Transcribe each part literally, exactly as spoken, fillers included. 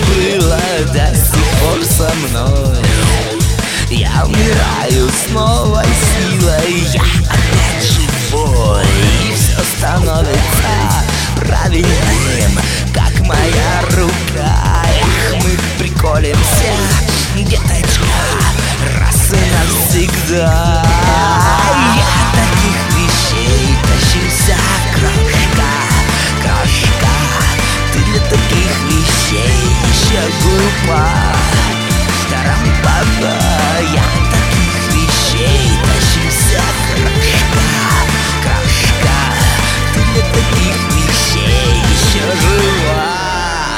было до сих пор со мной. Я умираю с новой силой, я опять живой, и все становится правильным, как моя рука. Эх, мы приколемся, деточка, раз и навсегда. Я таких вещей тащился, крошка, крошка. Ты для таких вещей еще глупа. Тарам-па-па. Я таких вещей тащился, крошка, крошка. Ты для таких вещей еще жива.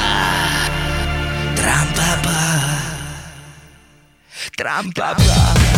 Трам-па-па, трам-па-па.